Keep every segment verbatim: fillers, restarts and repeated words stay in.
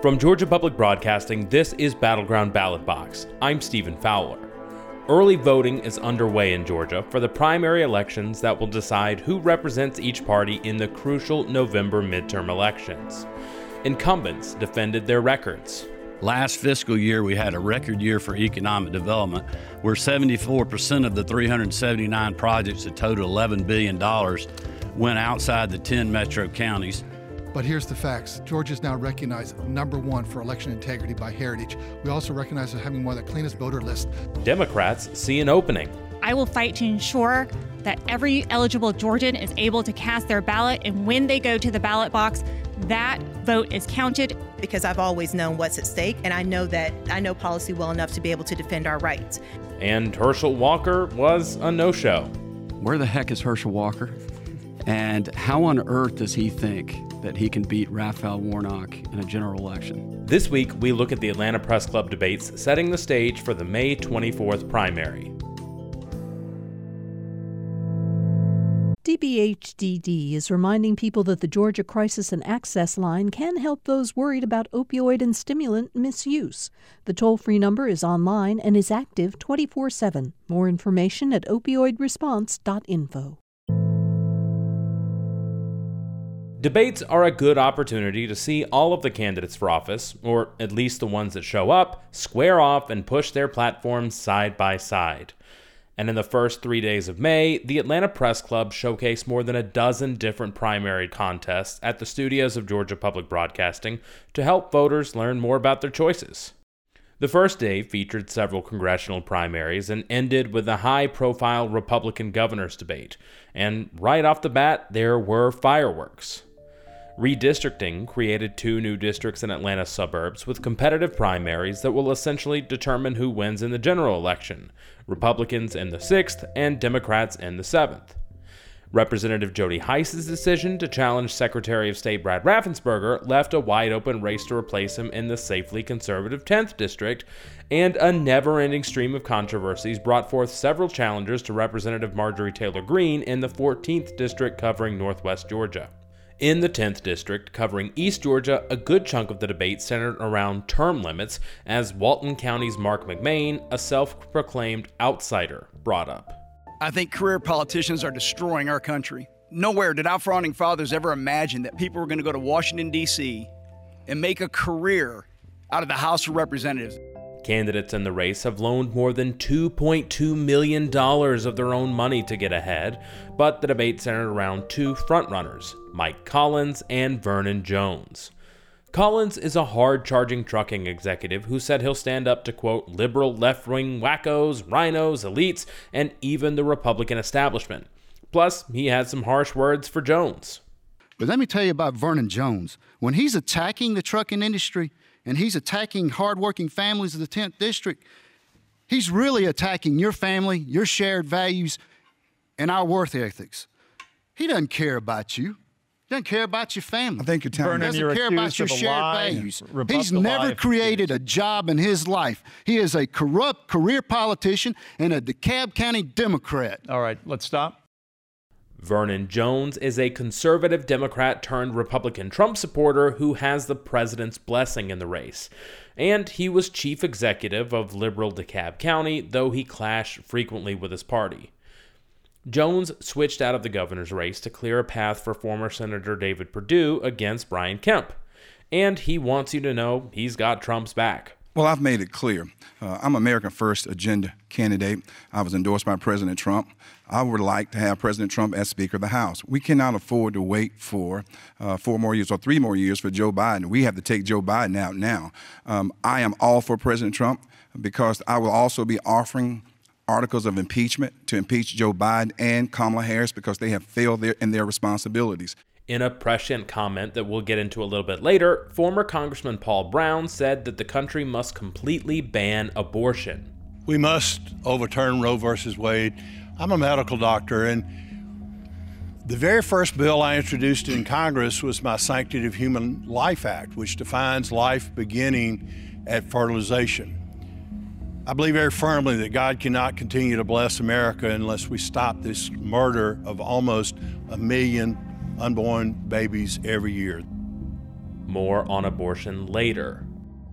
From Georgia Public Broadcasting, this is Battleground Ballot Box. I'm Stephen Fowler. Early voting is underway in Georgia for the primary elections that will decide who represents each party in the crucial November midterm elections. Incumbents defended their records. Last fiscal year, we had a record year for economic development, where seventy-four percent of the three hundred seventy-nine projects that total eleven billion dollars went outside the ten metro counties. But here's the facts. Georgia is now recognized number one for election integrity by Heritage. We also recognize as having one of the cleanest voter lists. Democrats see an opening. I will fight to ensure that every eligible Georgian is able to cast their ballot, and when they go to the ballot box, that vote is counted. Because I've always known what's at stake, and I know that I know policy well enough to be able to defend our rights. And Herschel Walker was a no-show. Where the heck is Herschel Walker? And how on earth does he think that he can beat Raphael Warnock in a general election? This week, we look at the Atlanta Press Club debates setting the stage for the May twenty-fourth primary. D B H D D is reminding people that the Georgia Crisis and Access Line can help those worried about opioid and stimulant misuse. The toll-free number is online and is active twenty-four seven. More information at opioid response dot info. Debates are a good opportunity to see all of the candidates for office, or at least the ones that show up, square off and push their platforms side by side. And in the first three days of May, the Atlanta Press Club showcased more than a dozen different primary contests at the studios of Georgia Public Broadcasting to help voters learn more about their choices. The first day featured several congressional primaries and ended with a high-profile Republican governor's debate. And right off the bat, there were fireworks. Redistricting created two new districts in Atlanta suburbs with competitive primaries that will essentially determine who wins in the general election, Republicans in the sixth and Democrats in the seventh. Representative Jody Hice's decision to challenge Secretary of State Brad Raffensperger left a wide-open race to replace him in the safely conservative tenth district, and a never-ending stream of controversies brought forth several challengers to Representative Marjorie Taylor Greene in the fourteenth district covering Northwest Georgia. In the tenth district, covering East Georgia, a good chunk of the debate centered around term limits, as Walton County's Mark McMain, a self-proclaimed outsider, brought up. I think career politicians are destroying our country. Nowhere did our founding fathers ever imagine that people were going to go to Washington, D C and make a career out of the House of Representatives. Candidates in the race have loaned more than two point two million dollars of their own money to get ahead, but the debate centered around two frontrunners, Mike Collins and Vernon Jones. Collins is a hard-charging trucking executive who said he'll stand up to, quote, liberal left-wing wackos, rhinos, elites, and even the Republican establishment. Plus, he had some harsh words for Jones. But let me tell you about Vernon Jones. When he's attacking the trucking industry and he's attacking hardworking families of the tenth district, he's really attacking your family, your shared values, and our work ethics. He doesn't care about you. He doesn't care about your family. I think you're telling He doesn't care about your shared values. He's never created a job in his life. He is a corrupt career politician and a DeKalb County Democrat. All right, let's stop. Vernon Jones is a conservative Democrat turned Republican Trump supporter who has the president's blessing in the race. And he was chief executive of liberal DeKalb County, though he clashed frequently with his party. Jones switched out of the governor's race to clear a path for former Senator David Perdue against Brian Kemp. And he wants you to know he's got Trump's back. Well, I've made it clear. Uh, I'm American First Agenda candidate. I was endorsed by President Trump. I would like to have President Trump as Speaker of the House. We cannot afford to wait for uh, four more years or three more years for Joe Biden. We have to take Joe Biden out now. Um, I am all for President Trump because I will also be offering articles of impeachment to impeach Joe Biden and Kamala Harris because they have failed their, in their responsibilities. In a prescient comment that we'll get into a little bit later, former Congressman Paul Brown said that the country must completely ban abortion. We must overturn Roe versus Wade. I'm a medical doctor, and the very first bill I introduced in Congress was my Sanctity of Human Life Act, which defines life beginning at fertilization. I believe very firmly that God cannot continue to bless America unless we stop this murder of almost a million unborn babies every year. More on abortion later.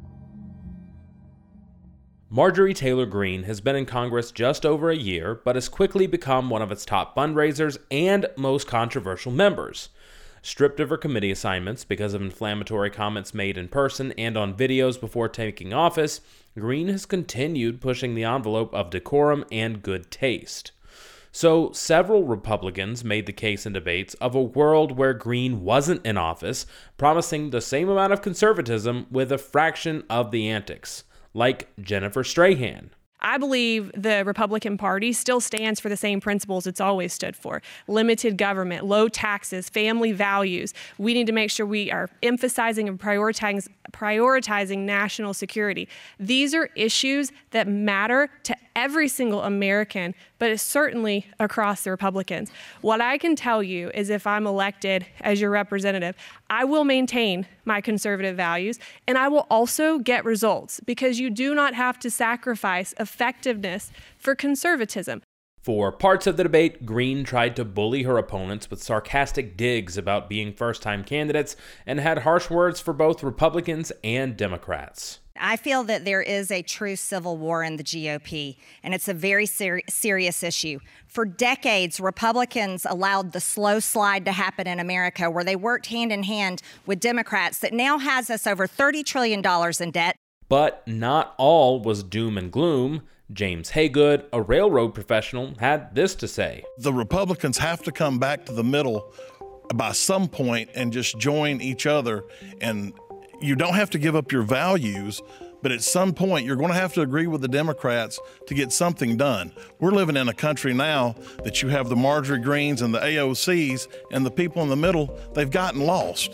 Marjorie Taylor Greene has been in Congress just over a year, but has quickly become one of its top fundraisers and most controversial members. Stripped of her committee assignments because of inflammatory comments made in person and on videos before taking office, Greene has continued pushing the envelope of decorum and good taste. So, several Republicans made the case in debates of a world where Greene wasn't in office, promising the same amount of conservatism with a fraction of the antics, like Jennifer Strahan. I believe the Republican Party still stands for the same principles it's always stood for. Limited government, low taxes, family values. We need to make sure we are emphasizing and prioritizing, prioritizing national security. These are issues that matter to every single American, but it's certainly across the Republicans. What I can tell you is if I'm elected as your representative, I will maintain my conservative values, and I will also get results, because you do not have to sacrifice effectiveness for conservatism. For parts of the debate, Greene tried to bully her opponents with sarcastic digs about being first-time candidates and had harsh words for both Republicans and Democrats. I feel that there is a true civil war in the G O P, and it's a very ser- serious issue. For decades, Republicans allowed the slow slide to happen in America, where they worked hand in hand with Democrats that now has us over thirty trillion dollars in debt. But not all was doom and gloom. James Haygood, a railroad professional, had this to say. The Republicans have to come back to the middle by some point and just join each other. And you don't have to give up your values, but at some point you're going to have to agree with the Democrats to get something done. We're living in a country now that you have the Marjorie Greenes and the A O Cs, and the people in the middle, they've gotten lost.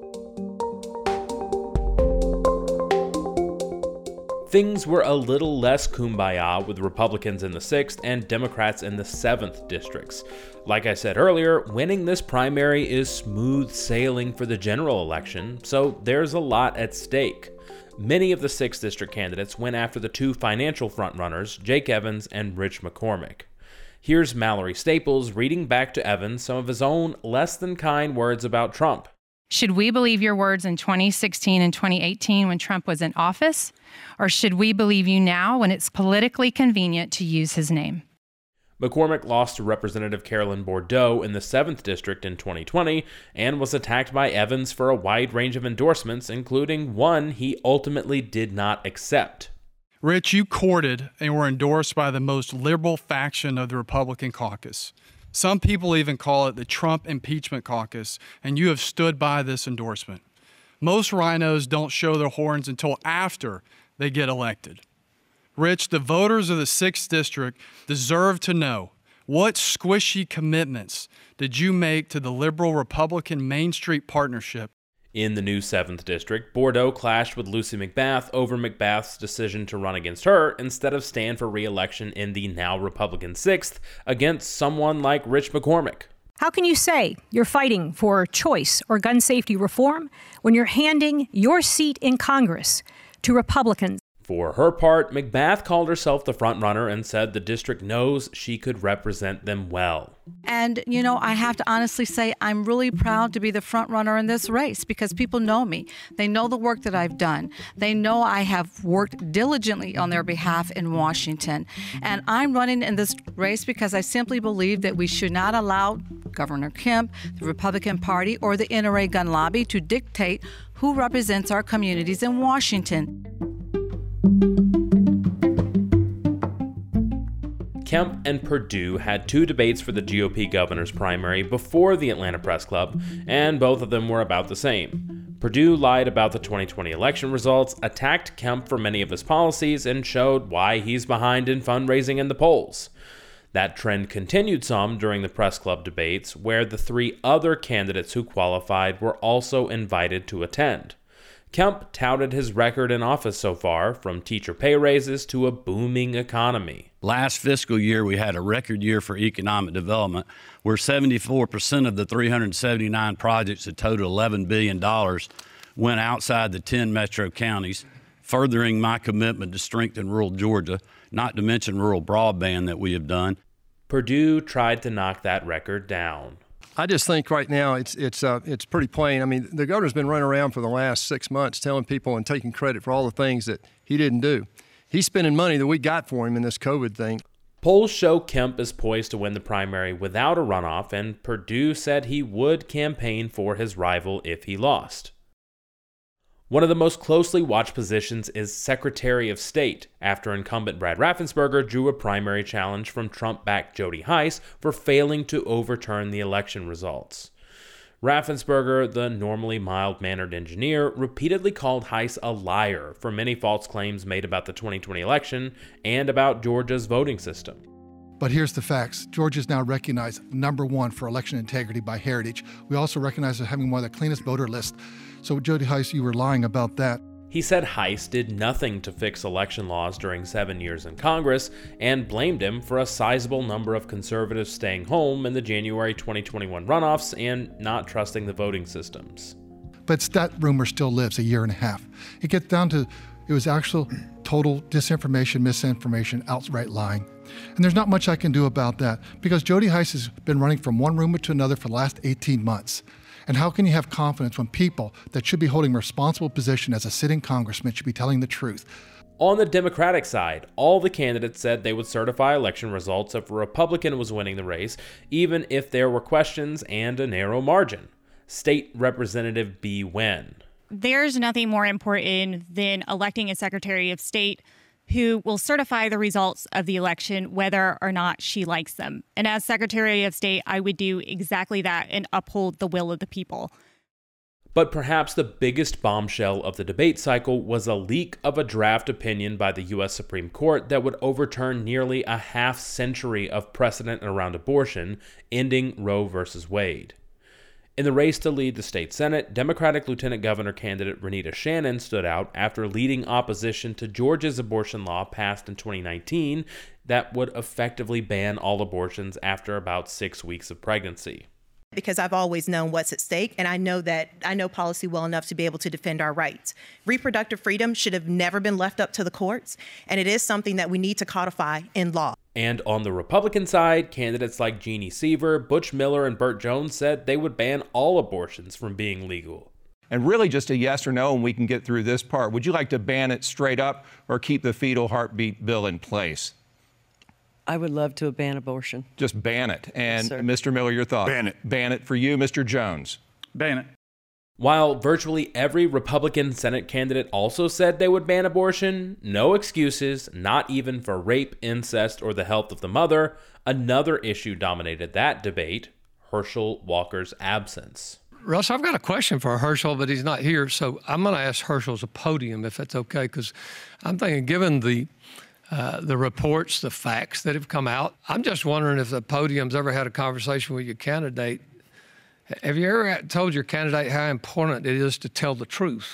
Things were a little less kumbaya with Republicans in the sixth and Democrats in the seventh districts. Like I said earlier, winning this primary is smooth sailing for the general election, so there's a lot at stake. Many of the sixth district candidates went after the two financial frontrunners, Jake Evans and Rich McCormick. Here's Mallory Staples reading back to Evans some of his own less than kind words about Trump. Should we believe your words in twenty sixteen and twenty eighteen when Trump was in office? Or should we believe you now when it's politically convenient to use his name? McCormick lost to Representative Carolyn Bourdeaux in the seventh District in twenty twenty and was attacked by Evans for a wide range of endorsements, including one he ultimately did not accept. Rich, you courted and were endorsed by the most liberal faction of the Republican caucus. Some people even call it the Trump impeachment caucus, and you have stood by this endorsement. Most rhinos don't show their horns until after they get elected. Rich, the voters of the sixth District deserve to know, what squishy commitments did you make to the liberal-Republican Main Street partnership? In the new seventh District, Bourdeaux clashed with Lucy McBath over McBath's decision to run against her instead of stand for re-election in the now Republican sixth against someone like Rich McCormick. How can you say you're fighting for choice or gun safety reform when you're handing your seat in Congress to Republicans? For her part, McBath called herself the frontrunner and said the district knows she could represent them well. And, you know, I have to honestly say I'm really proud to be the front runner in this race because people know me. They know the work that I've done. They know I have worked diligently on their behalf in Washington. And I'm running in this race because I simply believe that we should not allow Governor Kemp, the Republican Party, or the N R A gun lobby to dictate who represents our communities in Washington. Kemp and Perdue had two debates for the G O P governor's primary before the Atlanta Press Club, and both of them were about the same. Perdue lied about the twenty twenty election results, attacked Kemp for many of his policies, and showed why he's behind in fundraising in the polls. That trend continued some during the Press Club debates, where the three other candidates who qualified were also invited to attend. Kemp touted his record in office so far, from teacher pay raises to a booming economy. Last fiscal year, we had a record year for economic development, where seventy-four percent of the three hundred seventy-nine projects that totaled eleven billion dollars went outside the ten metro counties, furthering my commitment to strengthen rural Georgia, not to mention rural broadband that we have done. Perdue tried to knock that record down. I just think right now it's it's uh, it's pretty plain. I mean, the governor's been running around for the last six months telling people and taking credit for all the things that he didn't do. He's spending money that we got for him in this COVID thing. Polls show Kemp is poised to win the primary without a runoff, and Perdue said he would campaign for his rival if he lost. One of the most closely watched positions is Secretary of State, after incumbent Brad Raffensperger drew a primary challenge from Trump-backed Jody Hice for failing to overturn the election results. Raffensperger, the normally mild-mannered engineer, repeatedly called Hice a liar for many false claims made about the twenty twenty election and about Georgia's voting system. But here's the facts. Georgia is now recognized number one for election integrity by Heritage. We also recognize it having one of the cleanest voter lists. So, Jody Hice, you were lying about that. He said Hice did nothing to fix election laws during seven years in Congress and blamed him for a sizable number of conservatives staying home in the January twenty twenty-one runoffs and not trusting the voting systems. But that rumor still lives a year and a half. It gets down to it was actual total disinformation, misinformation, outright lying. And there's not much I can do about that because Jody Hice has been running from one rumor to another for the last eighteen months. And how can you have confidence when people that should be holding a responsible position as a sitting congressman should be telling the truth? On the Democratic side, all the candidates said they would certify election results if a Republican was winning the race, even if there were questions and a narrow margin. State Representative Bee Nguyen. There's nothing more important than electing a Secretary of State who will certify the results of the election whether or not she likes them. And as Secretary of State, I would do exactly that and uphold the will of the people. But perhaps the biggest bombshell of the debate cycle was a leak of a draft opinion by the U S Supreme Court that would overturn nearly a half century of precedent around abortion, ending Roe versus Wade. In the race to lead the state Senate, Democratic Lieutenant Governor candidate Renita Shannon stood out after leading opposition to Georgia's abortion law passed in twenty nineteen that would effectively ban all abortions after about six weeks of pregnancy. Because I've always known what's at stake, and I know that I know policy well enough to be able to defend our rights. Reproductive freedom should have never been left up to the courts, and it is something that we need to codify in law. And on the Republican side, candidates like Jeannie Seaver, Butch Miller, and Burt Jones said they would ban all abortions from being legal. And really just a yes or no, and we can get through this part. Would you like to ban it straight up or keep the fetal heartbeat bill in place? I would love to ban abortion. Just ban it. And Yes, Mister Miller, your thought? Ban it. Ban it for you, Mister Jones. Ban it. While virtually every Republican Senate candidate also said they would ban abortion, no excuses, not even for rape, incest, or the health of the mother, another issue dominated that debate: Herschel Walker's absence. Russ, I've got a question for Herschel, but he's not here, so I'm going to ask Herschel's a podium if that's okay, because I'm thinking, given the uh, the reports, the facts that have come out, I'm just wondering if the podium's ever had a conversation with your candidate. Have you ever told your candidate how important it is to tell the truth?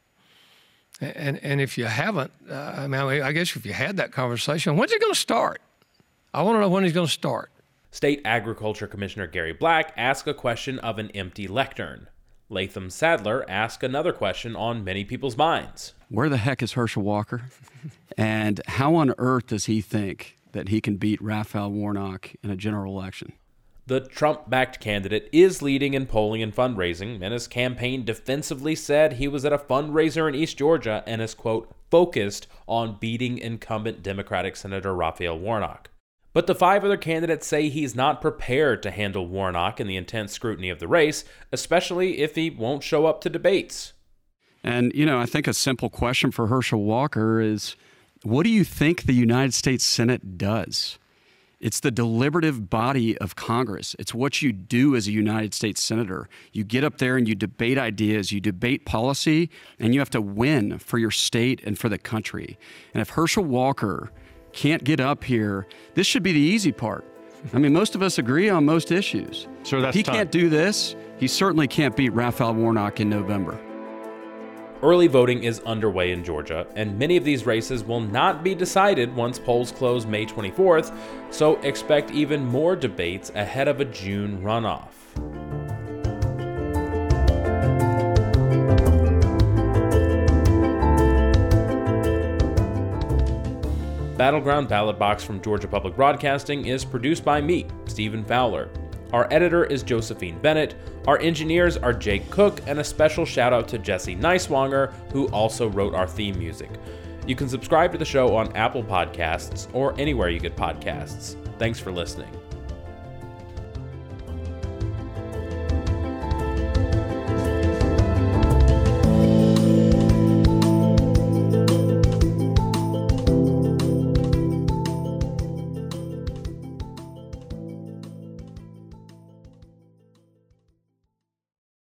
And and if you haven't, uh, I mean, I guess if you had that conversation, when's it going to start? I want to know when he's going to start. State Agriculture Commissioner Gary Black asked a question of an empty lectern. Latham Sadler asked another question on many people's minds. Where the heck is Herschel Walker? And how on earth does he think that he can beat Raphael Warnock in a general election? The Trump-backed candidate is leading in polling and fundraising, and his campaign defensively said he was at a fundraiser in East Georgia and is, quote, focused on beating incumbent Democratic Senator Raphael Warnock. But the five other candidates say he's not prepared to handle Warnock in the intense scrutiny of the race, especially if he won't show up to debates. And, you know, I think a simple question for Herschel Walker is, what do you think the United States Senate does? It's the deliberative body of Congress. It's what you do as a United States Senator. You get up there and you debate ideas, you debate policy, and you have to win for your state and for the country. And if Herschel Walker can't get up here, this should be the easy part. I mean, most of us agree on most issues. Sure, that's if he tough. can't do this, he certainly can't beat Raphael Warnock in November. Early voting is underway in Georgia, and many of these races will not be decided once polls close May twenty-fourth, so expect even more debates ahead of a June runoff. Battleground Ballot Box from Georgia Public Broadcasting is produced by me, Stephen Fowler. Our editor is Josephine Bennett. Our engineers are Jake Cook, and a special shout out to Jesse Neiswanger, who also wrote our theme music. You can subscribe to the show on Apple Podcasts or anywhere you get podcasts. Thanks for listening.